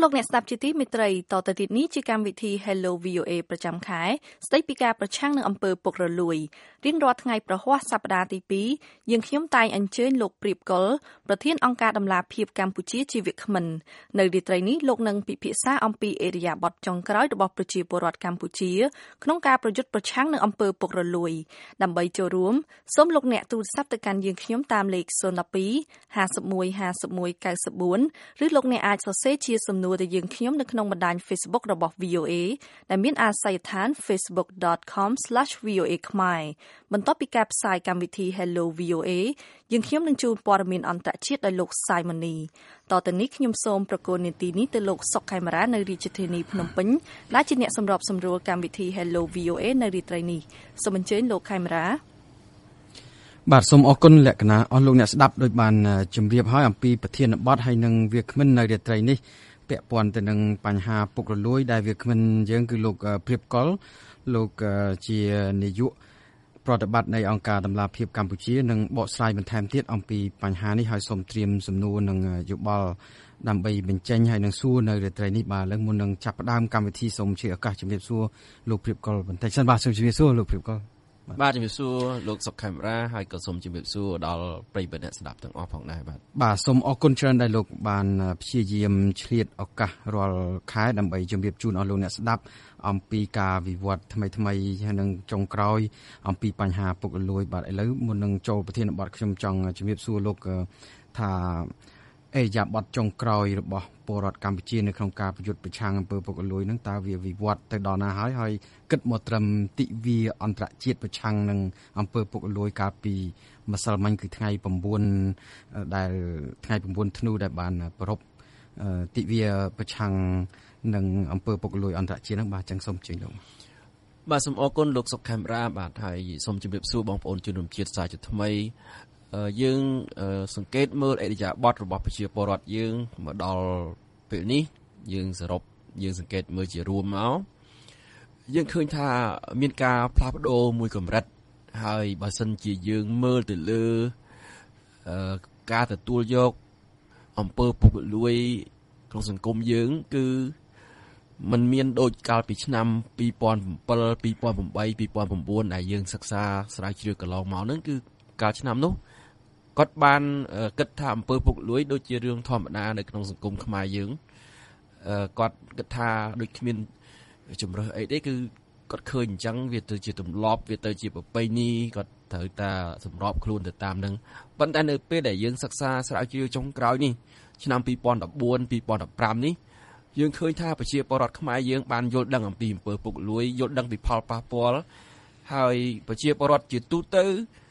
លោកអ្នកស្ដាប់ជាទីមេត្រីតទៅទៀតនេះជាកម្មវិធី Hello VOA ប្រចាំខែស្ដីពីការប្រឆាំងនឹងអំពើពុករលួយរៀងរាល់ថ្ងៃប្រហ័សសប្តាហ៍ទី2យើងខ្ញុំតែងអញ្ជើញលោកព្រៀបកុលប្រធានអង្គការដំឡាភិបកម្ពុជាជាវាគ្មិននៅរាត្រីនេះលោកនឹងពិភាក្សាអំពីអេរយាប័តចុងក្រោយរបស់ប្រជាពលរដ្ឋកម្ពុជាក្នុងការប្រយុទ្ធប្រឆាំងនឹងអំពើពុករលួយដើម្បីចូលរួមសូមលោកអ្នកទូរស័ព្ទទៅកាន់យើងខ្ញុំតាមលេខ02 51 51 94ឬលោកអ្នកអាចសរសេរជាសំណួរទៅយើងខ្ញុំនៅក្នុងបណ្ដាញ Facebook របស់ VOA ដែលមានអាសយដ្ឋាន facebook.com/VOA ខ្មែរបន្ទាប់ពីការផ្សាយកម្មវិធី Hello VOA យើងខ្ញុំនឹងជួបព័ត៌មានអន្តរជាតិដោយលោក Simony តទៅនេះខ្ញុំសូមប្រកូននាទីនេះទៅលោកសុកខេមរានៅរាជធានីភ្នំពេញដែលជាអ្នកសម្របសម្រួលកម្មវិធី Hello VOA នៅរាត្រីនេះសូមអញ្ជើញលោកខេមរាបាទសូមអរគុណលក្ខណៈអស់លោកអ្នកស្ដាប់ដោយបានជម្រាបហើយអំពីប្រធានបទហើយនឹងវាគ្មិននៅរាត្រីនេះពាក់ព័ន្ធទៅនឹងបញ្ហាពុករលួយដែលវាគ្មិនយើងគឺលោកព្រៀបកុលលោកជានាយកប្រតិបត្តិនៃអង្គការដំឡាភិបកម្ពុជានឹងបកស្រាយបន្ថែមទៀតអំពីបញ្ហានេះហើយសូមត្រៀមសំណួរនឹងយោបល់ដើម្បីបញ្ចេញហើយនឹងសួរនៅរាត្រីនេះបាទលើកមុននឹងចាប់ផ្ដើមកម្មវិធីសូមជាឱកាសជម្រាបសួរលោកព្រៀបកុលបន្តិចសិនបាទសូមជម្រាបសួរលោកព្រៀបកុលបាទជំរាបសួរលោកសុកខេមរាហើយក៏សូមជម្រាបសួរដល់ប្រិយមិត្តអ្នកស្ដាប់ទាំងអស់ផងដែរបាទសូមអរគុណច្រើនដែលលោកបានព្យាយាមឆ្លៀតឱកាសរាល់ខែដើម្បីជម្រាបជូនអស់លោកអ្នកស្ដាប់អំពីការវិវត្តថ្មីហើយនឹងចុងក្រោយអំពីបញ្ហាពុករលួយបាទឥឡូវមុននឹងចូលប្រធានបទខ្ញុំចង់ជម្រាបសួរលោកថាអេរយាប័តចុងក្រោយរបស់ពលរដ្ឋកម្ពុជានៅក្នុងការប្រយុទ្ធប្រឆាំងអំពើពុករលួយនឹងតើវាវិវត្តទៅដល់ណាហើយគិតមកត្រឹមទិវាអន្តរជាតិប្រឆាំងនឹងអំពើពុករលួយកាលពីម្សិលមិញគឺថ្ងៃ9ដែលថ្ងៃ9ធ្នូដែលបានប្រពទិវាប្រឆាំងនឹងអំពើពុករលួយអន្តរជាតិហ្នឹងបាទចឹងសូមជើញលោកបាទសូមអរគុណលោកសុកខេមរាបាទហើយសូមជម្រាបសួរបងប្អូនជនរួមជាតិសាជាថ្មីយើងសង្កេតមើលអេរយាប័តរបស់ប្រជាពលរដ្ឋយើងមកដល់ពេលនេះយើងសរុបយើងសង្កេតមើលជារួមមកយើងឃើញថាមានការផ្លាស់ប្ដូរមួយកម្រិតហើយបើសិនជាយើងមើលទៅលើការទទួលយកអំពើពុករលួយក្នុងសង្គមយើងគឺมันមានដូចកាលពីឆ្នាំ2007 2008 2009ដែលយើងសិក្សាស្រាវជ្រាវកន្លងមកហ្នឹងគឺកាលឆ្នាំនោះគាត់បានគិតថាអំពើពុករលួយដូចជារឿងធម្មតានៅក្នុងសង្គមខ្មែរយើងគាត់គិតថាដូចគ្មានជំរើសអីទេគឺគាត់ឃើញអញ្ចឹងវាទៅជាទម្លាប់វាទៅជាប្រពៃណីគាត់ត្រូវតែសម្របខ្លួនទៅតាមហ្នឹងប៉ុន្តែនៅពេលដែលយើងសិក្សាស្រាវជ្រាវចុងក្រោយនេះឆ្នាំ2014 2015នេះយើងឃើញថាប្រជាពលរដ្ឋខ្មែរយើងបានយល់ដឹងអំពីអំពើពុករលួយយល់ដឹងពីផលប៉ះពាល់ហើយប្រជាពលរដ្ឋជាទូទៅ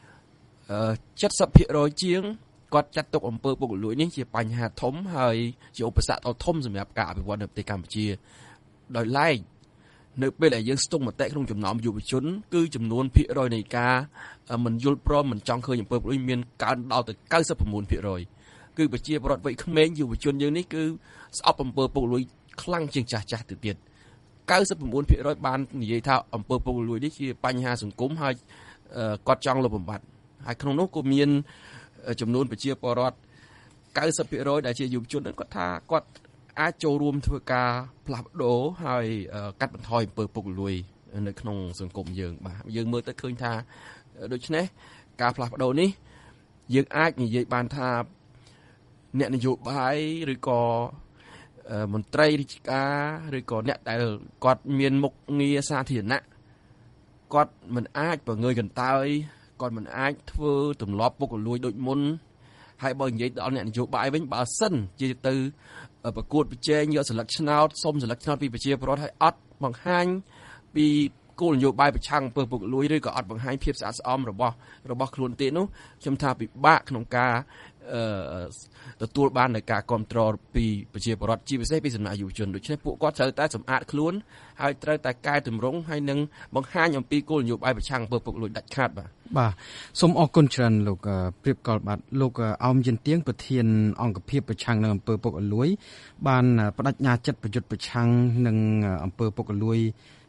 70% ជាងគាត់ចាត់ទុកអំពើពុករលួយនេះជាបញ្ហាធំហើយជាឧបសគ្គដ៏ធំសម្រាប់ការអភិវឌ្ឍនៅប្រទេសកម្ពុជាដោយឡែកនៅពេលដែលយើងស្ទង់មតិក្នុងចំណោមយុវជនគឺចំនួនភាគរយនៃការមិនយល់ព្រមមិនចង់ឃើញអំពើពុករលួយមានកើនដល់ទៅ 99% គឺប្រជាពលរដ្ឋវ័យក្មេងយុវជនយើងនេះគឺស្អប់អំពើពុករលួយខ្លាំងជាងចាស់ទៅទៀត 99% បាននិយាយថាអំពើពុករលួយនេះជាបញ្ហាសង្គមហើយគាត់ចង់លុបបំបាត់ហើយក្នុងនោះក៏មានចំនួនប្រជាពលរដ្ឋ 90% ដែលជាយុវជនគាត់ថាគាត់អាចចូលរួមធ្វើការផ្លាស់ប្ដូរហើយកាត់បន្ថយអំពើពុករលួយនៅក្នុងសង្គមយើងបាទយើងមើលទៅឃើញថាដូច្នេះការផ្លាស់ប្ដូរនេះយើងអាចនិយាយបានថាអ្នកនយោបាយឬក៏មន្ត្រីរាជការឬក៏អ្នកដែលគាត់មានមុខងារសាធារណៈគាត់មិនអាចបង្ងើយកន្តើយគាត់មិនអាចធ្វើទម្លាប់ពុករលួយដូចមុនហើយបើនិយាយដល់អ្នកនយោបាយវិញបើសិនជាទៅប្រកួតប្រជែងយកសិលឹកឆ្នោតសុំសិលឹកឆ្នោតពីប្រជាពលរដ្ឋហើយអត់បង្ហាញពីគោលនយោបាយប្រឆាំងអំពើពុករលួយឬក៏អត់បង្ហាញភាពស្អាតស្អំរបស់ខ្លួនទេនោះខ្ញុំថាពិបាកក្នុងការទទួលបាននូវការគ្រប់គ្រងពីប្រជាពលរដ្ឋជាពិសេសពីសំណាក់យុវជនដូច្នេះពួកគាត់ត្រូវតែសម្អាតខ្លួនហើយត្រូវតែកែតម្រង់ហើយនឹងបង្ហាញអំពីគោលនយោបាយប្រឆាំងអំពើពុករលួយដាច់ខាតបាទសូមអរគុណច្រើនលោកព្រៀបកុលបាទលោកអោមយិនទៀងប្រធានអង្គភិបប្រឆាំងនឹងអំពើពុករលួយបានបដិញ្ញាចិត្តប្រយុទ្ធប្រឆាំងនឹងអំពើពុករលួយ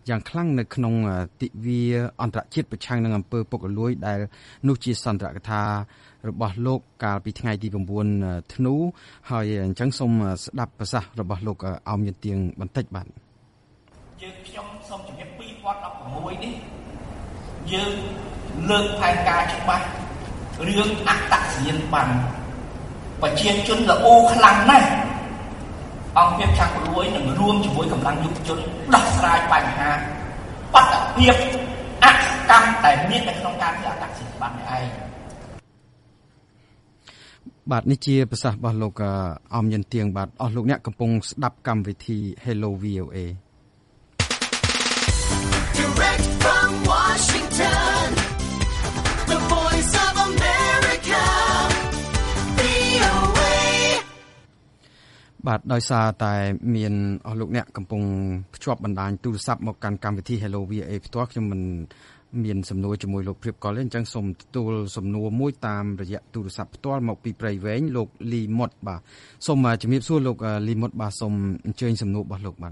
យ៉ាងខ្លាំងនៅក្នុងទិវាអន្តរជាតិប្រឆាំងនឹងអំពើពុករលួយដែលនោះជាសន្ទរកថារបស់លោកកាលពីថ្ងៃទី9ធ្នូហើយអញ្ចឹងសូមស្ដាប់ប្រសាសន៍របស់លោកអោមយន្តទៀងបន្តិចបាទយើងខ្ញុំសូមជំរាប2016នេះយើងលើកផែនការច្បាស់រឿងអត្តសញ្ញាណប័ណ្ណប្រជាជនល្អូខ្លាំងណាស់អង្គភាពឆាក់ព្រួយនឹងរួមជាមួយកម្លាំងយុវជនដោះស្រាយបញ្ហាបាតុភិបអសកម្មដែលមាននៅក្នុងការធ្វើអត្តសញ្ញាណប័ណ្ណនេះឯងបាទនេះជាប្រសាសន៍របស់លោកអមយន្តទៀងបាទអស់លោកអ្នកកំពុងស្ដាប់កម្មវិធី Hello VOA Direct from Washington The Voice of America VOA បាទដោយសារតែមានអស់លោកអ្នកកំពុងភ្ជាប់បណ្ដាញទូរស័ព្ទមកកាន់កម្មវិធី Hello VOA ផ្ទាល់ខ្ញុំមិនមានសំណួរជាមួយលោកព្រៀបកុលទេអញ្ចឹងសូមទទួលសំណួរមួយតាមរយៈទូរស័ព្ទផ្ទាល់មកពីព្រៃវែងលោកលីមុតបាទសូមជំរាបសួរលោកលីមុតបាទសូមអញ្ជើញសំណួររបស់លោក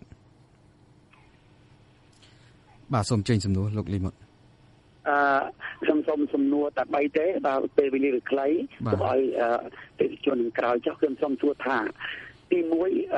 បាទសូមអញ្ជើញសំណួរលោកលីមុតខ្ញុំសូមសំណួរតែ3ទេបាទពេលវេលាវាខ្លីទៅឲ្យទេសជននឹងក្រោយចុះខ្ញុំសូមសួរថាទី1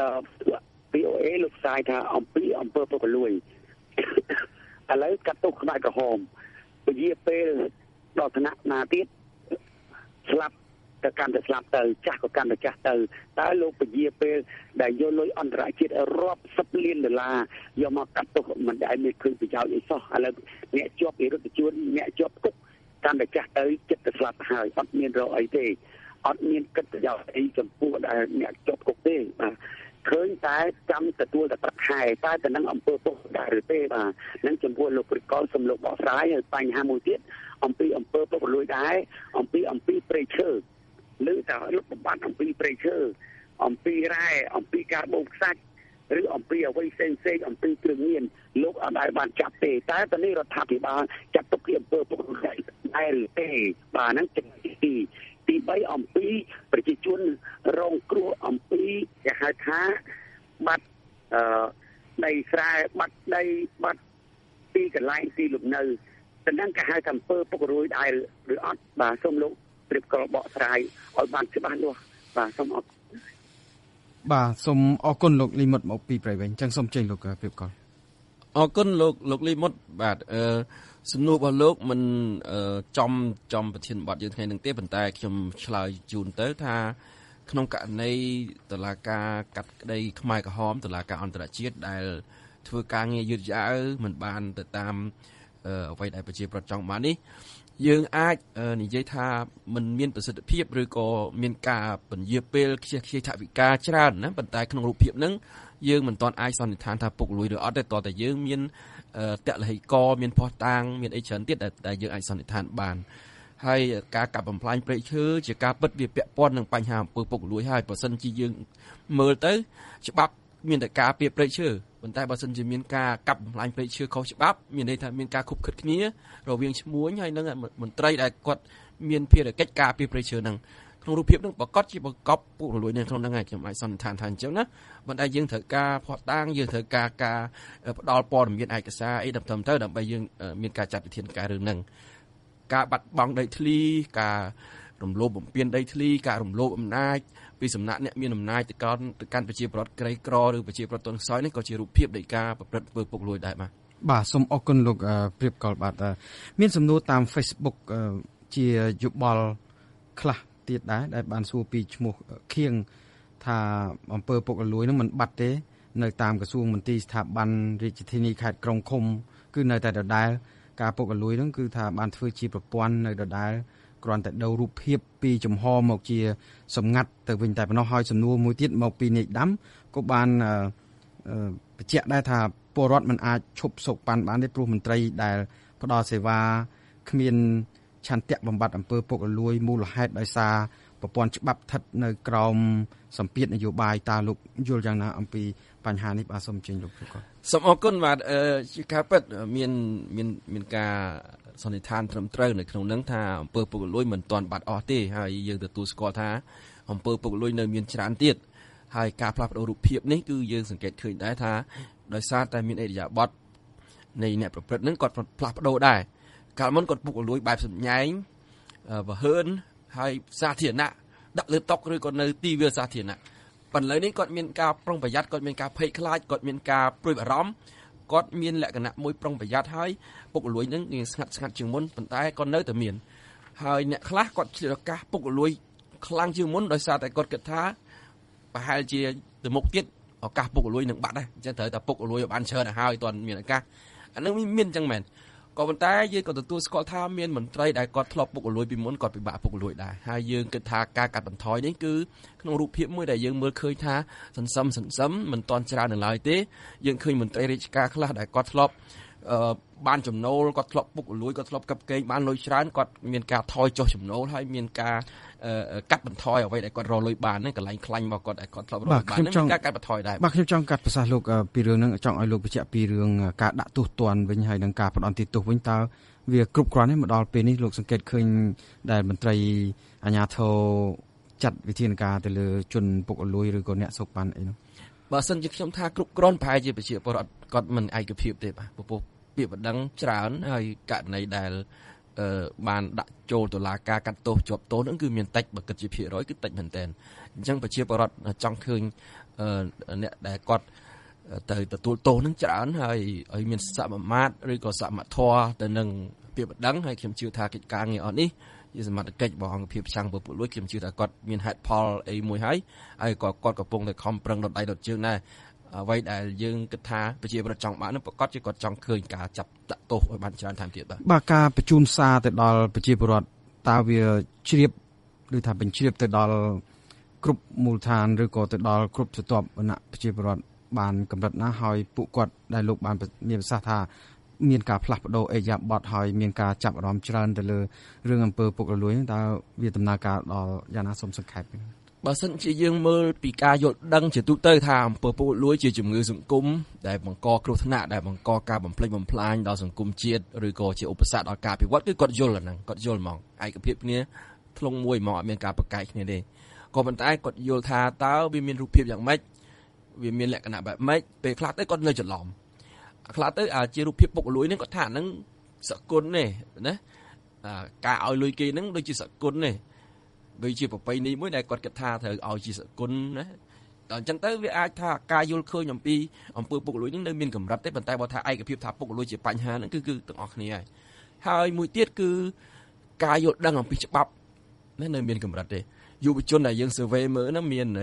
VOA លោកផ្សាយថាអំពីអំពើពុករលួយឥឡូវកាត់ទុកក្បាច់ក្រហមពជាពេលដល់ឋានៈណាទៀតស្លាប់ទៅកាន់តែស្លាប់ទៅចាស់ក៏កាន់តែចាស់ទៅតើលោកពជាពេលដែលយកលុយអន្តរជាតិរាប់10លានដុល្លារយកមកកាត់ទុកមិនដែលមានឃើញប្រយោជន៍អីសោះឥឡូវអ្នកជាប់វិរុទ្ធជួនអ្នកជាប់គុកកាន់តែចាស់ទៅចិត្តទៅស្លាប់ហើយអត់មានរកអីទេអត់មានកិត្តិយសអីចំពោះដែលអ្នកជាប់គុកទេបាទឃើញតែចាំទទួលតែប្រាក់ខែតែទៅនឹងអង្គើពុកដែរឬទេបាទនឹងចំពោះលោកព្រិកលសំលោកបកស្រាយហើយបញ្ហាមួយទៀតអំពីអង្គើពុករលួយដែរអំពីព្រៃឈើឬតែលុបបំបត្តិអំពីព្រៃឈើអំពីរ៉ែអំពីការបូមខ្សាច់ឬអំពីអ្វីផ្សេងអំពីគ្រឿងញៀនលោកអត់ដែលបានចាប់ទេតែតនេះរដ្ឋាភិបាលចាត់ទុកជាអង្គើពុករលួយដែរឬទេបាទហ្នឹងទី3អំពីប្រជាជនរងគ្រោះអំពីគេហៅថាបាត់ដីស្រែបាត់ដីបាត់ទីកន្លែងទីលំនៅតែនឹងគេហៅថាអំពើពុករលួយដែរឬអត់បាទសូមលោកព្រៀបកលបកស្រាយឲ្យបានច្បាស់លាស់បាទសូមអរបាទសូមអរគុណលោកលីមុតមកពីព្រៃវិញអញ្ចឹងសូមចេញលោកព្រៀបកលអរគុណលោកលីមុតបាទសំណួររបស់លោកមិនចំប្រធានបទយើងថ្ងៃនេះទេប៉ុន្តែខ្ញុំឆ្លើយជូនទៅថាក្នុងករណីតុលាការកាត់ក្តីខ្មែរក្រហមតុលាការអន្តរជាតិដែលធ្វើការងារយឺតយ៉ាវមិនបានទៅតាមអ្វីដែលប្រជាប្រដ្ឋចង់បាននេះយើងអាចនិយាយថាមិនមានប្រសិទ្ធភាពឬក៏មានការពន្យាពេលខ្ជិះខ្ជាយថវិកាច្រើនណាប៉ុន្តែក្នុងរូបភាពហ្នឹងយើងមិនទាន់អាចសន្និដ្ឋានថាពុករលួយឬអត់ទេតើតែយើងមានតលហិកមានផោះតាងមានអីច្រើនទៀតដែលយើងអាចសន្និដ្ឋានបានហើយការកាប់បំផ្លាញព្រៃឈើជាការពិតវាពាក់ព័ន្ធនឹងបញ្ហាអំពើពុករលួយហើយបើសិនជាយើងមើលទៅច្បាប់មានតែការពារព្រៃឈើប៉ុន្តែបើសិនជាមានការកាប់បំផ្លាញព្រៃឈើខុសច្បាប់មានន័យថាមានការខុបខិតគ្នារវាងឈ្មួញហើយនឹងមន្ត្រីដែលគាត់មានភារកិច្ចការពារព្រៃឈើហ្នឹងក្នុងរូបភាពហ្នឹងប្រកាសជាបង្កប់ពុករលួយនៅក្នុងហ្នឹងហើយខ្ញុំអាចសន្និដ្ឋានថាអញ្ចឹងណាប៉ុន្តែយើងត្រូវការផោះតាងយើងត្រូវការផ្ដល់ព័ត៌មានឯកសារអីទៅដើម្បីយើងមានការចាត់វិធានការរឿងហ្នឹងការបាត់បង់ដីធ្លីការរំលោភបំពានដីធ្លីការរំលោភអំណាចពីសំណាក់អ្នកមានអំណាចទៅកាន់ប្រជាពលរដ្ឋក្រីក្រឬប្រជាពលរដ្ឋទន់ខ្សោយនេះក៏ជារូបភាពនៃការប្រព្រឹត្តធ្វើពុករលួយដែរបាទសូមអរគុណលោកព្រៀបកលបាទមានសំណួរតាម Facebook ជាយោបល់ខ្លះទៀតដែរដែលបានសួរពីឈ្មោះខៀងថាអំពើពុករលួយនោះមិនបាត់ទេនៅតាមក្រសួងមន្ទីរស្ថាប័នរាជធានីខេត្តក្រុងឃុំគឺនៅតែដដែលការពុករលួយនោះគឺថាបានធ្វើជាប្រព័ន្ធនៅដដែលគ្រាន់តែដូររូបភាពពីចំហមកជាសម្ងាត់ទៅវិញតែប៉ុណ្ណោះហើយសំណួរមួយទៀតមកពីនាយដាំក៏បានបញ្ជាក់ដែរថាពលរដ្ឋមិនអាចឈប់សោកប៉ាន់បានទេព្រោះមន្ត្រីដែលផ្ដល់សេវាគ្មានឆន្ទៈបំបត្តិអំពើពុករលួយមូលហេតុដោយសារប្រព័ន្ធច្បាប់ស្ថិតនៅក្រោមសម្ពាធនយោបាយតើលោកយល់យ៉ាងណាអំពីបញ្ហានេះបាទសូមជើញលោកព្រៀបកលសូមអរគុណបាទជាការពិតមានការសន្និដ្ឋានត្រឹមត្រូវនៅក្នុងនឹងថាអំពើពុករលួយមិនទាន់បាត់អស់ទេហើយយើងទទួលស្គាល់ថាអំពើពុករលួយនៅមានច្រើនទៀតហើយការផ្លាស់ប្ដូររូបភាពនេះគឺយើងសង្កេតឃើញដែរថាដោយសារតែមានអរិយាប័ត្រនៃអ្នកប្រព្រឹត្តហ្នឹងគាត់ផ្លាស់ប្ដូរដែរកាលមុនគាត់ពុករលួយបែបសម្ញែងបើហឺនហើយសាធារណៈដាក់លើតុឬក៏នៅទីវាលសាធារណៈប៉ុន្តែឥឡូវនេះគាត់មានការប្រុងប្រយ័ត្នគាត់មានការភ័យខ្លាចគាត់មានការព្រួយបារម្ភគាត់មានលក្ខណៈមួយប្រុងប្រយ័ត្នហើយពុករលួយហ្នឹងវាស្ងាត់ជាងមុនប៉ុន្តែគាត់នៅតែមានហើយអ្នកខ្លះគាត់ឆ្លៀតឱកាសពុករលួយខ្លាំងជាងមុនដោយសារតែគាត់គិតថាប្រហែលជាទៅមុខទៀតឱកាសពុករលួយនឹងបាត់ដែរអញ្ចឹងត្រូវតែពុករលួយឲ្យបានច្រើនទៅហើយតើមានឱកាសអានឹងមានអញ្ចឹងមែនក៏ប៉ុន្តែយើងក៏ទទួលស្គាល់ថាមានមន្ត្រីដែលគាត់ធ្លាប់ពុករលួយពីមុនគាត់ពិបាកពុករលួយដែរហើយយើងគិតថាការកាត់បន្ថយនេះគឺក្នុងរូបភាពមួយដែលយើងមើលឃើញថាសន្សំមិនទាន់ច្រើននៅឡើយទេយើងឃើញមន្ត្រីរាជការខ្លះដែលគាត់ធ្លាប់បានចំណូលគាត់ធ្លាប់ពុករលួយគាត់ធ្លាប់កាប់កេងបានលុយច្រើនគាត់មានការថយចុះចំណូលហើយមានការកាត់បន្ថយអ្វីដែលគាត់រកលុយបានហ្នឹងកន្លែងខ្លាញ់របស់គាត់ដែលគាត់ធ្លាប់រកបានហ្នឹងមានការកាត់បន្ថយដែរបាទខ្ញុំចង់កាត់ប្រសាសន៍លោកពីរឿងហ្នឹងចង់ឲ្យលោកបញ្ជាក់ពីរឿងការដាក់ទោសទណ្ឌវិញហើយនឹងការផ្ដន់ទោសវិញតើវាគ្រប់គ្រាន់ទេមកដល់ពេលនេះលោកសង្កេតឃើញដែលមន្ត្រីអាជ្ញាធរចាត់វិធានការទៅលើជនពុករលួយឬក៏អ្នកសូកប៉ាន់អីនោះបើសិនជាខ្ញុំថាគ្រប់គ្រាន់ប្រហែលជាប្រជាពលរដ្ឋគាត់មិនឯកភាពទេបាទពពុះពាក្យបណ្ដឹងច្រើនហើយករណីដែលបានដាក់ចូលតុលាការកាត់ទោសជាប់ទោសហ្នឹងគឺមានតិចបើគិតជាភាគរយគឺតិចមែនតើអញ្ចឹងប្រជាពលរដ្ឋចង់ឃើញអ្នកដែលគាត់ទៅទទួលទោសហ្នឹងច្រើនហើយឲ្យមានសមមាត្រឬក៏សមធម៌ទៅនឹងពាក្យបណ្ដឹងហើយខ្ញុំជឿថាកិច្ចការងារអស់នេះជាសមត្ថកិច្ចរបស់អង្គភាពប្រឆាំងពុករលួយខ្ញុំជឿថាគាត់មានហេតុផលអីមួយហើយក៏គាត់កំពុងតែខំប្រឹងដុតដៃដុតជើងដែរអ្វីដែលយើងគិតថាប្រជាពលរដ្ឋចង់បាននោះប្រកាសជាគាត់ចង់ឃើញការចាប់ដាក់ទោសឲ្យបានច្រើនថែមទៀតបាទការបញ្ជូនសារទៅដល់ប្រជាពលរដ្ឋតើវាជ្រាបឬថាបញ្ជ្រាបទៅដល់គ្រប់មូលដ្ឋានឬក៏ទៅដល់គ្រប់ស្រទាប់វណ្ណៈប្រជាពលរដ្ឋបានកម្រិតណាហើយពួកគាត់ដែលលោកបានមានប្រសាសន៍ថាមានការផ្លាស់ប្ដូរអេយ៉ាបតហើយមានការចាប់អារម្មណ៍ច្រើនទៅលើរឿងអំពើពុករលួយតើវាដំណើរការដល់យ៉ាងណាសូមសង្ខេបបើសិនជាយើងមើលពីការយល់ដឹងជាទូទៅថាអំពើពុករលួយជាជំងឺសង្គមដែលបង្កគ្រោះថ្នាក់ដែលបង្កការបំផ្លិចបំផ្លាញដល់សង្គមជាតិឬក៏ជាឧបសគ្គដល់ការអភិវឌ្ឍគឺគាត់យល់អាហ្នឹងគាត់យល់ហ្មងឯកភាពគ្នាធ្លុងមួយហ្មងអត់មានការប្រកែកគ្នាទេក៏ប៉ុន្តែគាត់យល់ថាតើវាមានរូបភាពយ៉ាងម៉េចវាមានលក្ខណៈបែបម៉េចពេលខ្លះទៅគាត់នៅច្រឡំខ្លះទៅជារូបភាពពុករលួយហ្នឹងគាត់ថាហ្នឹងសគុណទេណាការឲ្យលុយគេហ្នឹងដូចជាសគុណទេដូចជាប្រពៃណីមួយដែលគាត់គិតថាត្រូវឲ្យជាសគុណណាដល់អញ្ចឹងទៅវាអាចថាការយល់ឃើញអំពីអំពើពុករលួយហ្នឹងនៅមានកម្រិតទេប៉ុន្តែបើថាឯកភាពថាពុករលួយជាបញ្ហាហ្នឹងគឺទាំងអស់គ្នាហើយមួយទៀតគឺការយល់ដឹងអំពីច្បាប់នៅមានកម្រិតទេយុវជនដែលយើង survey មើលហ្នឹងមាន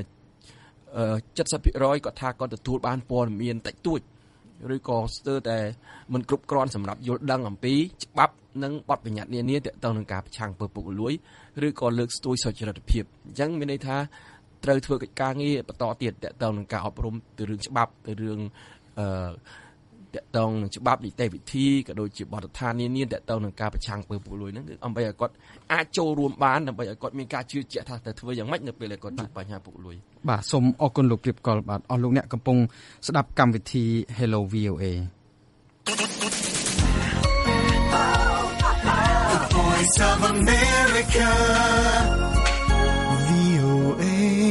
70% គាត់ថាគាត់ទទួលបានព័ត៌មានតិចតួចឬក៏ស្ទើរតែមិនគ្រប់គ្រាន់សម្រាប់យល់ដឹងអំពីច្បាប់និងបទបញ្ញត្តិនានាទាក់ទងនឹងការប្រឆាំងអំពើពុករលួយឬក៏លើកស្ទួយសុចរិតភាពអញ្ចឹងមានន័យថាត្រូវធ្វើកិច្ចការងារបន្តទៀតទាក់ទងនឹងការអប់រំទៅរឿងច្បាប់ទៅរឿងទាក់ទងនឹងច្បាប់នីតិវិធីក៏ដូចជាបទដ្ឋាននានាទាក់ទងនឹងការប្រឆាំងអំពើពុករលួយហ្នឹងគឺដើម្បីឲ្យគាត់អាចចូលរួមបានដើម្បីឲ្យគាត់មានការជឿជាក់ថាទៅធ្វើយ៉ាងម៉េចនៅពេលដែលគាត់ជួបបញ្ហាពុករលួយបាទសូមអរគុណលោកព្រៀបកុលបាទអស់លោកអ្នកកំពុងស្ដាប់កម្មវិធី Hello VOA The Voice of America VOA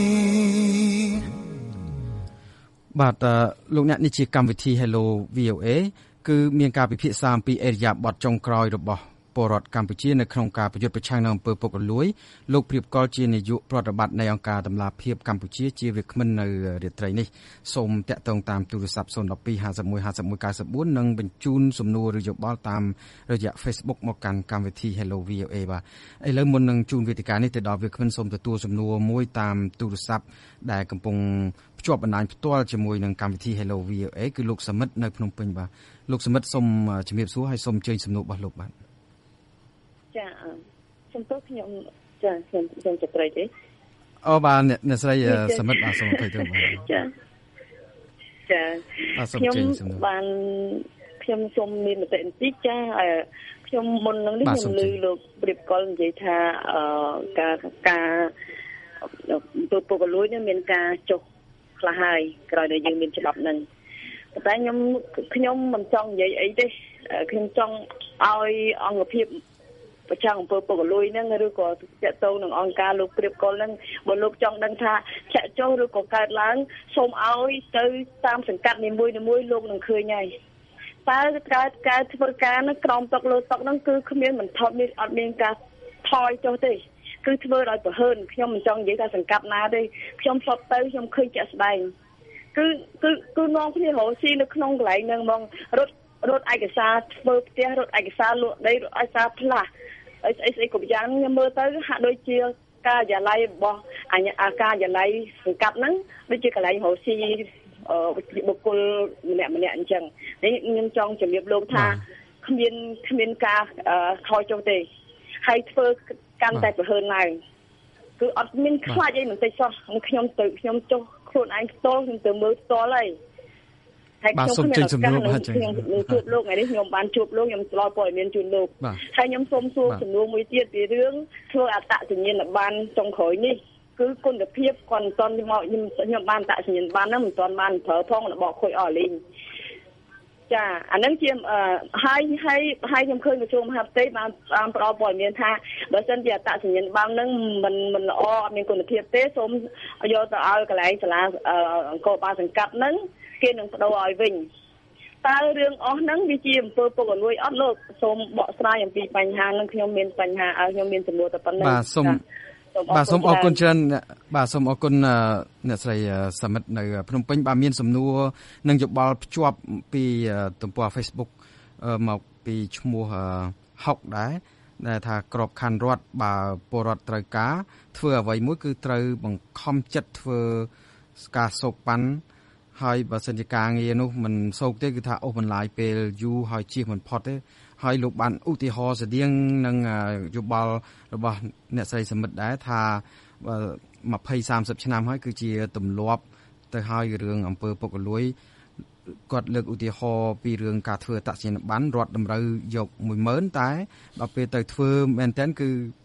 បាទលោកអ្នកនេះជាកម្មវិធី Hello VOA គឺមានការពិភាក្សាអំពីអេរយាប័តចុងក្រោយរបស់ពលរដ្ឋកម្ពុជានៅក្នុងការប្រយុទ្ធប្រឆាំងនឹងអំពើពុករលួយលោកព្រៀបកុលជានាយកប្រតិបត្តិនៃអង្គការតម្លាភាពកម្ពុជាជាវាគ្មិននៅរាត្រីនេះសូមតាក់ទងតាមទូរស័ព្ទ012 51 51 94និងបញ្ជូនសំណួរឬយោបល់តាមរយៈ Facebook មកកាន់កម្មវិធី Hello VOA បាទឥឡូវមុននឹងជូនវេទិកានេះទៅដល់វាគ្មិនសូមទទួលសំណួរមួយតាមទូរស័ព្ទដែលកំពុងភ្ជាប់បណ្ដាញផ្ទាល់ជាមួយនឹងកម្មវិធី Hello VOA គឺលោកសមិទ្ធនៅភ្នំពេញបាទលោកសមិទ្ធសូមជំរាបសួរហើយសូមអញ្ជើញសំណួររបស់លោកបាទចាសំទោសខ្ញុំចាខ្ញុំចត្រីទេអូបាទអ្នកស្រីសមិទ្ធបាទសូមអភ័យទោសបាទចាខ្ញុំសូមមានមតិបន្តិចចាខ្ញុំមុននឹងនេះខ្ញុំឮលោកព្រៀបកុលនិយាយថាការពុករលួយនេះមានការចុះខ្លះហើយក្រោយដែលយើងមានច្បាប់ហ្នឹងប៉ុន្តែខ្ញុំមិនចង់និយាយអីទេខ្ញុំចង់ឲ្យអង្គភាពប្រឆាំងអំពើពុករលួយហ្នឹងឬក៏តាក់ទងនឹងអង្គការលោកព្រៀបកុលហ្នឹងបើលោកចង់ដឹងថាចាក់ចុះឬក៏កើតឡើងសូមឲ្យទៅតាមសង្កាត់នីមួយៗលោកនឹងឃើញហើយតើការធ្វើការនឹងក្រោមតុកលើតុកហ្នឹងគឺគ្មានមិនថត់មានអត់មានការថយចុះទេគឺធ្វើដោយប្រហើនខ្ញុំមិនចង់និយាយថាសង្កាត់ណាទេខ្ញុំផ្លត់ទៅខ្ញុំឃើញជាក់ស្ដែងគឺនាំគ្នារកស៊ីនៅក្នុងកន្លែងហ្នឹងហ្មងរត់ឯកសារធ្វើផ្ទះរត់ឯកសារលក់ដីរត់ឯកសារផ្លាស់ស្អីគ្រប់យ៉ាងខ្ញុំមើលទៅហាក់ដូចជាការិយាល័យរបស់ការិយាល័យសង្កាត់ហ្នឹងដូចជាកន្លែងរកស៊ីបុគ្គលម្នាក់អញ្ចឹងនេះខ្ញុំចង់ជម្រាបលោកថាគ្មានការថយចុះទេហើយធ្វើកាន់តែប្រហើនឡើងគឺអត់មានខ្លាចអីមិនតិចសោះខ្ញុំចុះខ្លួនឯងផ្ទាល់ខ្ញុំទៅមើលផ្ទាល់ហើយខ្ញុំខ្ញុំជួបលោកថ្ងៃនេះខ្ញុំបានជួបលោកខ្ញុំឆ្លល់ព័ត៌មានជូនលោកហើយខ្ញុំសូមសួរសំណួរមួយទៀតពីរឿងធ្វើអត្តសញ្ញាណប័ណ្ណចុងក្រោយនេះគឺគុណភាពគាត់មិនទាន់មកខ្ញុំបានអត្តសញ្ញាណប័ណ្ណហ្នឹងមិនទាន់បានប្រើផងរបស់ខូចអស់លីងចាអានឹងជាហើយខ្ញុំឃើញក្រសួងមហាផ្ទៃបានផ្ដល់ព័ត៌មានថាបើសិនជាអត្តសញ្ញាណប័ណ្ណហ្នឹងមិនល្អអត់មានគុណភាពទេសូមយកទៅឲ្យកន្លែងសាលាអង្គរបាលសង្កាត់ហ្នឹងគេនឹងបដូរឲ្យវិញតើរឿងអស់ហ្នឹងវាជាអំពើពុករលួយអត់លោកសូមបកស្រាយអំពីបញ្ហាហ្នឹងខ្ញុំមានបញ្ហាខ្ញុំមានសំណួរតែប៉ុណ្្នឹងបាទសូមអរគុណច្រើនបាទសូមអរគុណអ្នកស្រីសមិទ្ធនៅភ្នំពេញបាទមានសំណួរនឹងយោបល់ភ្ជាប់ពីទំព័រ Facebook មកពីឈ្មោះហុកដែរថាក្របខ័ណ្ឌរដ្ឋបើពលរដ្ឋត្រូវការធ្វើអ្វីមួយគឺត្រូវបង្ខំចិត្តធ្វើការសោកប៉ាន់ហើយបើសិនជាការងារនោះមិនសោកទេគឺថាអូសបន្លាយពេលយូរហើយជៀសមិនផុតទេហើយលោកបានឧទាហរណ៍ស្តៀងនឹងយោបល់របស់អ្នកស្រីសមិទ្ធដែរថា20-30 ឆ្នាំហើយគឺជាទម្លាប់ទៅហើយរឿងអំពើពុករលួយគាត់លើកឧទាហរណ៍ពីរឿងការធ្វើអត្តសញ្ញាណប័ណ្ណរដ្ឋតម្រូវយក 10,000 តែដល់ពេលទៅធ្វើមែនតើគឺ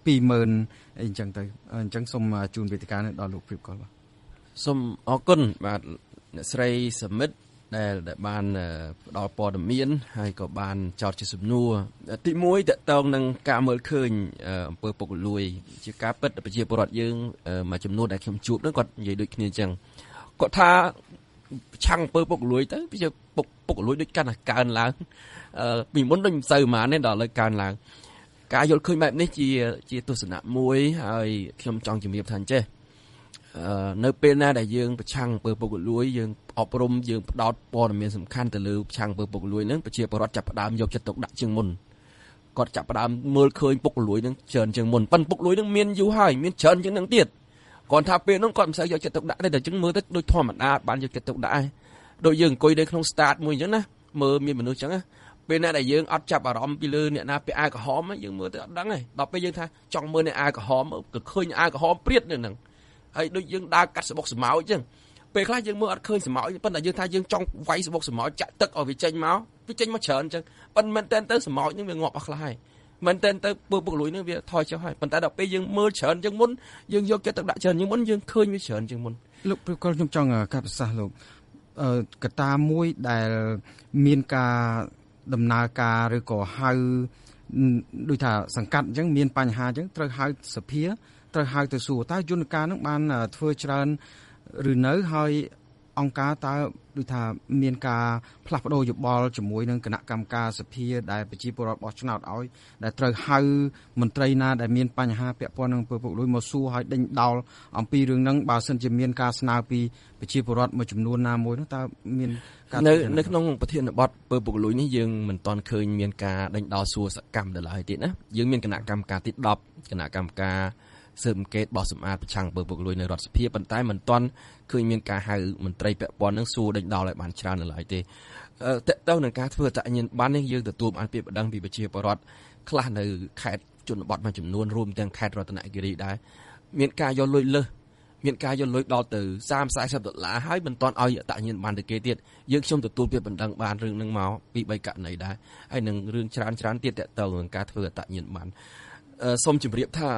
20,000 អីចឹងទៅអញ្ចឹងសូមជូនវេទិកានេះដល់លោកព្រៀបកលបាទសូមអរគុណបាទអ្នកស្រីសមិទ្ធដែលបានផ្ដល់ព័ត៌មានហើយក៏បានចោទជាសំណួរទី1តកតងនឹងការមើលឃើញអំពើពុករលួយជាការពិតប្រជាពលរដ្ឋយើងមួយចំនួនដែលខ្ញុំជួបនោះគាត់និយាយដូចគ្នាអញ្ចឹងគាត់ថាឆាំងអំពើពុករលួយទៅវាពុករលួយដូចកាន់តែកើនឡើងពីមុនដូចមិនសូវប៉ុន្មានទេដល់ឥឡូវកើនឡើងការយល់ឃើញបែបនេះជាទស្សនៈមួយហើយខ្ញុំចង់ជំរាបថាអញ្ចេះនៅពេលណាដែលយើងប្រឆាំងអំពើពុករលួយយើងអប់រំយើងផ្ដោតព័ត៌មានសំខាន់ទៅលើប្រឆាំងអំពើពុករលួយហ្នឹងប្រជាពលរដ្ឋចាប់ផ្ដើមយកចិត្តទុកដាក់ជាងមុនគាត់ចាប់ផ្ដើមមើលឃើញពុករលួយហ្នឹងច្រើនជាងមុនប៉ុន្តែពុករលួយហ្នឹងមានយូរហើយមានច្រើនជាងហ្នឹងទៀតគាត់ថាពេលហ្នឹងគាត់មិនសូវយកចិត្តទុកដាក់ទេតែអញ្ចឹងមើលទៅដូចធម្មតាបានយកចិត្តទុកដាក់ដែរដូចយើងអង្គុយនៅក្នុង start មួយអញ្ចឹងណាមើលមានមនុស្សអញ្ចឹងណាពេលណាដែលយើងអត់ចាប់អារម្មណ៍ពីលើអ្នកណាពាក់អាវក្រហមយើងមើលទៅអត់ដឹងទេដល់ពេលយើងថាចង់មើលអ្នកអាវក្រហមក៏ឃើញអាវក្រហមព្រាតនៅហ្នឹងហើយដូចយើងដើរកាត់ស្បុកស្មោចអញ្ចឹងពេលខ្លះយើងមើលអត់ឃើញស្មោចប៉ុន្តែយើងថាយើងចង់វាយស្បុកស្មោចចាក់ទឹកឲ្យវាចេញមកច្រើនអញ្ចឹងប៉ុន្តែមែនតើទៅស្មោចហ្នឹងវាងាប់អស់ខ្លះហើយមែនតើទៅពុករលួយហ្នឹងវាថយចុះហើយប៉ុន្តែដល់ពេលយើងមើលច្រើនជាងមុនយើងយកចិត្តទុកដាក់ច្រើនជាងមុនយើងឃើញវាច្រើនជាងមុនលោកព្រៀបកលខ្ញុំចង់កាត់ប្រសាសន៍លោកកត្តាមួយដែលមានការដំណើរការឬក៏ហៅដូចថាសង្កាត់អញ្ចឹងមានបញ្ហាអញ្ចឹងត្រូវហៅសភាត្រូវហៅទៅសួរតើយន្តការនឹងបានធ្វើច្រើនឬនៅហើយអង្គការតើដូចថាមានការផ្លាស់ប្ដូរយោបល់ជាមួយនឹងគណៈកម្មការសភាដែលប្រជាពលរដ្ឋបោះឆ្នោតឲ្យដែលត្រូវហៅមន្ត្រីណាដែលមានបញ្ហាពាក់ព័ន្ធនឹងអំពើពុករលួយមកសួរឲ្យដេញដោលអំពីរឿងហ្នឹងបើសិនជាមានការស្នើពីប្រជាពលរដ្ឋមួយចំនួនណាមួយនោះតើមានការនៅក្នុងប្រធានបទអំពើពុករលួយនេះយើងមិនទាន់ឃើញមានការដេញដោលសួរសកម្មដល់ហើយទៀតណាយើងមានគណៈកម្មការទី10គណៈកម្មការស៊ើបអង្កេតបោះសម្អាតប្រឆាំងអំពើពុករលួយនៅរដ្ឋសភាប៉ុន្តែមិនទាន់ឃើញមានការហៅមន្ត្រីពាក់ព័ន្ធនឹងសួរដេញដោលឲ្យបានច្រើននៅឡើយទេតើទៅនឹងការធ្វើអត្តសញ្ញាណប័ណ្ណនេះយើងទទួលបានពាក្យបណ្ដឹងពីប្រជាពលរដ្ឋខ្លះនៅខេត្តជនបទមួយចំនួនរួមទាំងខេត្តរតនគិរីដែរមានការយកលុយលើសមានការយកលុយដល់ទៅ$30-40ហើយមិនទាន់ឲ្យអត្តសញ្ញាណប័ណ្ណទៅគេទៀតយើងខ្ញុំទទួលពាក្យបណ្ដឹងបានរឿងនឹងមកពី3ករណីដែរហើយនឹងរឿងច្រើនទៀតតើទៅនឹងការធ្វើអត្តសញ្ញាណប័ណ្ណសូមជម្រាបថា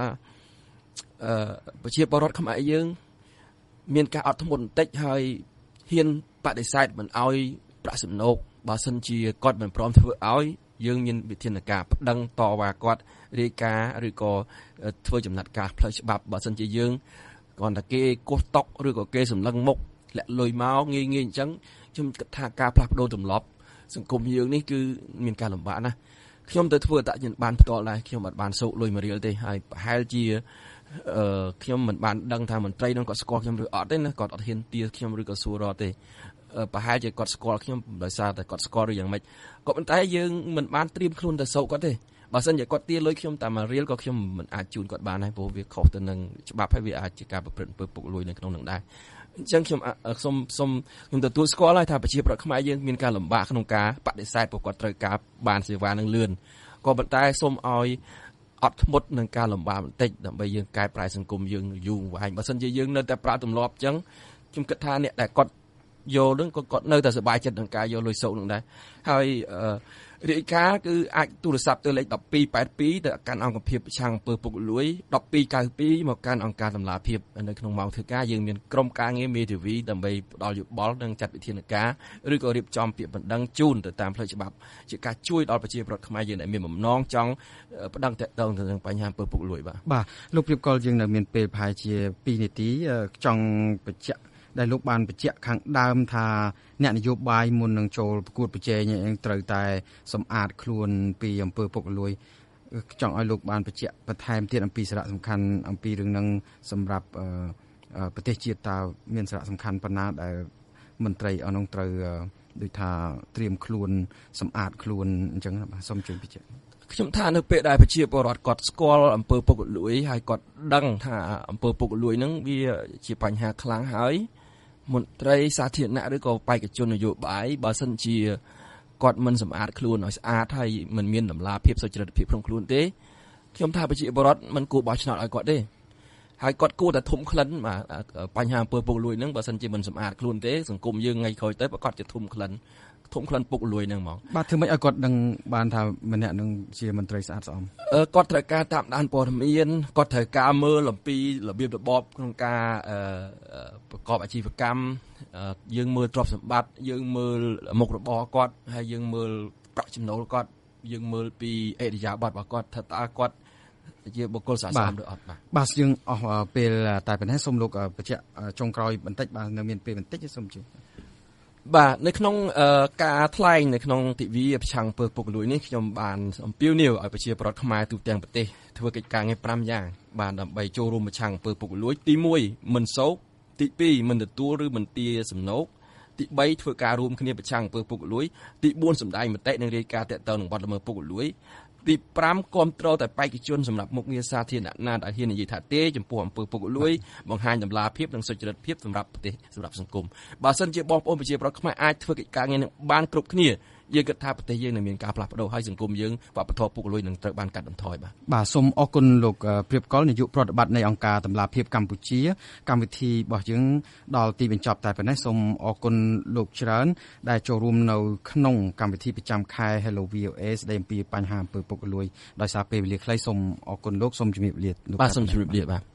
ប្រជាពលរដ្ឋខ្មែរយើងមានការអត់ធ្មត់បន្តិចហើយហ៊ានបដិសេធមិនឲ្យប្រាក់សំណូកបើសិនជាគាត់មិនព្រមធ្វើឲ្យយើងមានវិធានការប្តឹងតវ៉ាគាត់រាយការណ៍ឬក៏ធ្វើចំណាត់ការផ្លូវច្បាប់បើសិនជាយើងគ្រាន់តែគេគោះតុកឬក៏គេសម្លឹងមុខលាក់លុយមកងាយអញ្ចឹងខ្ញុំគិតថាការផ្លាស់ប្ដូរទម្លាប់សង្គមយើងនេះគឺមានការលំបាកណាស់ខ្ញុំទៅធ្វើតញ្ញបានផ្ទាល់ដែរខ្ញុំអត់បានសោកលុយមួយរៀលទេហើយប្រហែលជាខ្ញុំមិនបានដឹងថាមន្ត្រីនឹងគាត់ស្គាល់ខ្ញុំឬអត់ទេណាគាត់អត់ហ៊ានទាខ្ញុំឬក៏សួររកទេប្រហែលជាគាត់ស្គាល់ខ្ញុំដោយសារតែគាត់ស្គាល់ឬយ៉ាងម៉េចក៏ប៉ុន្តែយើងមិនបានត្រៀមខ្លួនទៅសោកគាត់ទេបើសិនជាគាត់ទាលុយខ្ញុំតាមរៀលក៏ខ្ញុំមិនអាចជូនគាត់បានដែរព្រោះវាខុសទៅនឹងច្បាប់ហើយវាអាចជាការប្រព្រឹត្តអំពើពុករលួយនៅក្នុងនឹងដែរអញ្ចឹងខ្ញុំខ្ញុំទទួលស្គាល់ហើយថាប្រជាប្រដ្ឋខ្មែរយើងមានការលំបាកក្នុងការបដិសេធព្រោះគាត់ត្រូវការបានសេវានឹងលឿនក៏ប៉ុន្តែសូមឲ្យអត់ធ្មត់នឹងការលំបាកបន្តិចដើម្បីយើងកែប្រែសង្គមយើងយូរវែងបើសិនជាយើងនៅតែប្រើទម្លាប់អញ្ចឹងខ្ញុំគិតថាអ្នកដែលគាត់យកនឹងគាត់នៅតែសប្បាយចិត្តនឹងការយកលុយសោកនឹងដែរហើយរាយការណ៍គឺអាចទូរស័ព្ទទៅលេខ1282ទៅកាន់អង្គភាពប្រឆាំងអំពើពុករលួយ1292មកកាន់អង្គការតម្លាភាពនៅក្នុងម៉ោងធ្វើការយើងមានក្រុមការងារមេធាវីដើម្បីផ្ដល់យោបល់និងចាត់វិធានការឬក៏រៀបចំពាក្យបណ្ដឹងជូនទៅតាមផ្លូវច្បាប់ជាការជួយដល់ប្រជាពលរដ្ឋខ្មែរយើងដែលមានបំណងចង់ប្តឹងតាក់ទងទៅនឹងបញ្ហាអំពើពុករលួយបាទលោកព្រៀបកលយើងនៅមានពេលប្រហែលជា2នាទីចង់បញ្ជាក់ដែលលោកបានបញ្ជាក់ខាងដើមថាអ្នកនយោបាយមុននឹងចូលប្រកួតប្រជែងឯងត្រូវតែសម្អាតខ្លួនពីអំពើពុករលួយចង់ឲ្យលោកបានបញ្ជាក់បន្ថែមទៀតអំពីសារៈសំខាន់អំពីរឿងនឹងសម្រាប់ប្រទេសជាតិតើមានសារៈសំខាន់ប៉ុណ្ណាដែលមន្ត្រីអនុត្រូវដូចថាត្រៀមខ្លួនសម្អាតខ្លួនអញ្ចឹងបាទសូមជួយបញ្ជាក់ខ្ញុំថានៅពេលដែលប្រជាពលរដ្ឋគាត់ស្គាល់អំពើពុករលួយហើយគាត់ដឹងថាអំពើពុករលួយហ្នឹងវាជាបញ្ហាខ្លាំងហើយមន្ត្រីសាធារណៈឬក៏បេក្ខជននយោបាយបើសិនជាគាត់មិនសម្អាតខ្លួនឲ្យស្អាតហើយមិនមានតម្លាភាពសុចរិតភាពក្នុងខ្លួនទេខ្ញុំថាប្រជាពលរដ្ឋមិនគួរបោះឆ្នោតឲ្យគាត់ទេហើយគាត់គួរតែធំក្លិនបញ្ហាអំពើពុករលួយហ្នឹងបើសិនជាមិនសម្អាតខ្លួនទេសង្គមយើងថ្ងៃក្រោយទៅប្រកាសជាធំក្លិនពុករលួយហ្នឹងហ្មងបាទធ្វើម៉េចឲ្យគាត់ដឹងបានថាម្នាក់នឹងជាមន្ត្រីស្អាតស្អំគាត់ត្រូវការតាមដានព័ត៌មានគាត់ត្រូវការមើលអំពីរបៀបរបបក្នុងការប្រកបអាជីវកម្មយើងមើលទ្រព្យសម្បត្តិយើងមើលមុខរបរគាត់ហើយយើងមើលប្រាក់ចំណូលគាត់យើងមើលពីអរិយាប័ត្ររបស់គាត់ថាតើគាត់ជាបុគ្គលស្អាតស្អំឬអត់បាទយើងអស់ពេលតែប៉ុណ្ណេះសូមលោកបញ្ជាក់ចុងក្រោយបន្តិចបាទនៅមានពេលបន្តិចសូមជួយបាទនៅក្នុងការថ្លែងនៅក្នុងទិវាប្រឆាំងអំពើពុករលួយនេះខ្ញុំបានអំពាវនាវឲ្យប្រជាពលរដ្ឋខ្មែរទូទាំងប្រទេសធ្វើកិច្ចការងារ5យ៉ាងបានដើម្បីចូលរួមប្រឆាំងអំពើពុករលួយទី1មិនសោកទី2មិនទទួលឬមិនទារសំណូកទី3ធ្វើការរួមគ្នាប្រឆាំងអំពើពុករលួយទី4សម្ដែងមតិនិងរាយការណ៍តាក់ទងនឹងបទល្មើសពុករលួយទី5គាំទ្រតែបេក្ខជនសម្រាប់មុខងារសាធារណៈណាដែលហ៊ាននិយាយថាទេចំពោះអំពើពុករលួយបង្ហាញតម្លាភាពនិងសុចរិតភាពសម្រាប់ប្រទេសសម្រាប់សង្គមបើសិនជាបងប្អូនប្រជាពលរដ្ឋខ្មែរអាចធ្វើកិច្ចការងារនឹងបានគ្រប់គ្នាយើងគិតថាប្រទេសយើងនឹងមានការផ្លាស់ប្ដូរហើយសង្គមយើងវប្បធម៌ពុករលួយនឹងត្រូវបានកាត់បន្ថយបាទសូមអរគុណលោកព្រៀបកលនាយកប្រតិបត្តិនៃអង្គការតម្លាភាពកម្ពុជាកម្មវិធីរបស់យើងដល់ទីបញ្ចប់តែប៉ុណ្ណេះសូមអរគុណលោកច្រើនដែលចូលរួមនៅក្នុងកម្មវិធីប្រចាំខែ Hello VOA ស្ដីអំពីបញ្ហាអំពើពុករលួយដោយសារពេលវេលាខ្លីសូមអរគុណលោកសូមជម្រាបលាបាទសូមជម្រាបលាបាទ